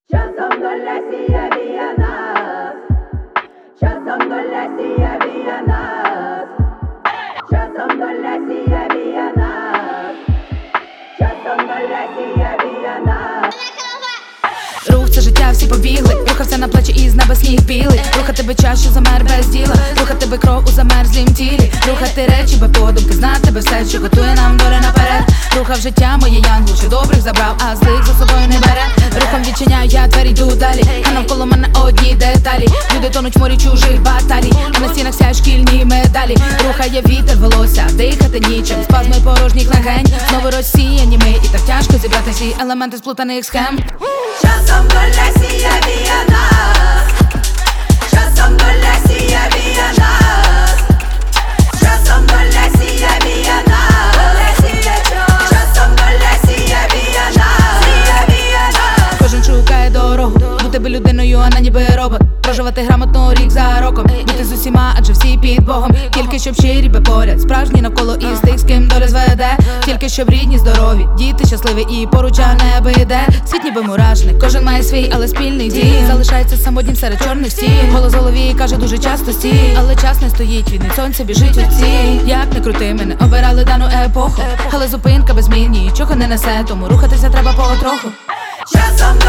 Часом доля сіє віє нас, часом доля сіє віє нас, часом доля сіє віє нас, часом доля сіє віє нас. Рух — це життя, всі побігли. Рухався на плечі і з неба сніг білий. Рухати би час, що замер без діла. Рухати би кров у замерзлім тілі. Рухати речі би подумки, знати би все, що готує нам доля наперед. Рухав життя моє янгол, що добрих забрав, а злих за собою не бере. Рухом відчиняю я двері, йду далі, а навколо мене одні деталі. Люди тонуть в морі чужих баталій, а на стінах сяють шкільні медалі. Рухає вітер, волосся, дихати нічим. Спазми порожніх легень, знову розсіяні ми. І так тяжко зібрати всі елементи сплутаних схем. Часом доля сіє віє нас, часом доля сіє віє нас, часом доля сіє віє нас, часом доля сіє віє нас. Кожен шукає дорогу, бути би людиною, а не ніби робот. Проживати грамотно рік за роком, бути з усіма, адже всі під Богом. Тільки щоб щирі би поряд, справжні навколо із тих, з ким доля зведе. Тільки щоб рідні, здорові, діти щасливі і поруч, а небо йде. Світ ніби мурашник, кожен має свій, але спільний дім. Залишається самотнім серед чорних стін. Голос в голові каже дуже часто стій, але час не стоїть, від сонця біжить у ціль. Як не крути, ми не обирали дану епоху, але зупинка без змін нічого не несе, тому рухатися треба потроху. Часом